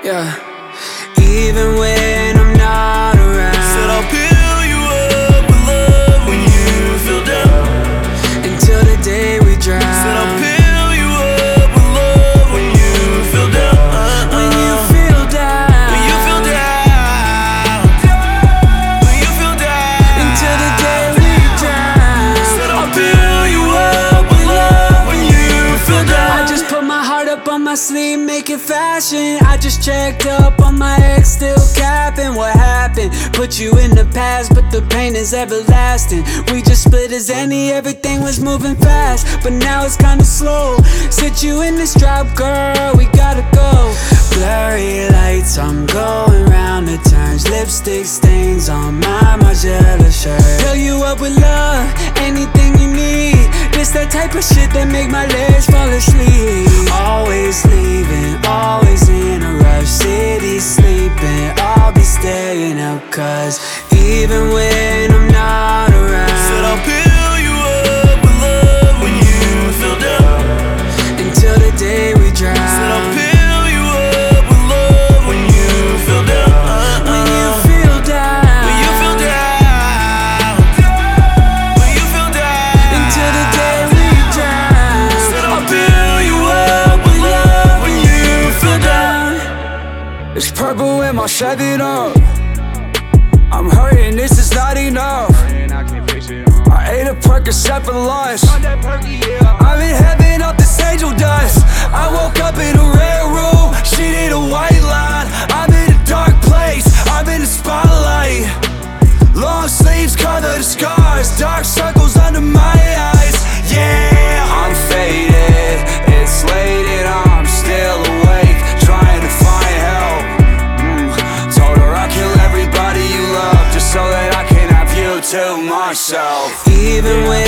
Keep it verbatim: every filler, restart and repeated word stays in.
Yeah. Even when I'm not around, said I'll fill you up with love when you feel down. Until the day we drown. Said I'll fill you up with love when you feel down. uh, When you uh. feel down. When you feel down. When you feel down. Until the day we drown. Said I'll fill you up with love when you feel down. I just put my heart up on my sleeve, make it fashion. I just checked up on my ex, still capping. What happened? Put you in the past, but the pain is everlasting. We just split as any, everything was moving fast, but now it's kinda slow. Sit you in this drop, girl, we gotta go. Blurry lights, I'm going round the turns. Lipstick stains on my Margiela shirt. Fill you up with love, anything you need. This that type of shit that make my legs fall asleep. Always leaving, always in a rush. City sleeping, I'll be staying up, cause even when I'm not around, Said I'll fill you up with love when you feel down. until the day we drown. Said I'll fill you up with love when you feel down. uh, When you uh. feel down. When you feel down. When you feel down. Until the day we drown. Said I'll fill you up with love when you feel down. It's purple in my Chevy up. I'm hurting, this is not enough. I ate a Percocet for lunch. I'm in heaven off this angel dust. I woke up in a red room, she did a white line. I'm in a dark place, I'm in the spotlight. Long sleeves cover the scars, dark circles under my eyes. Yeah, I'm faded, it's late and I'm still awake, trying to find help. mm. Told her I'll kill everybody you love, just so that I can have you to myself. Even when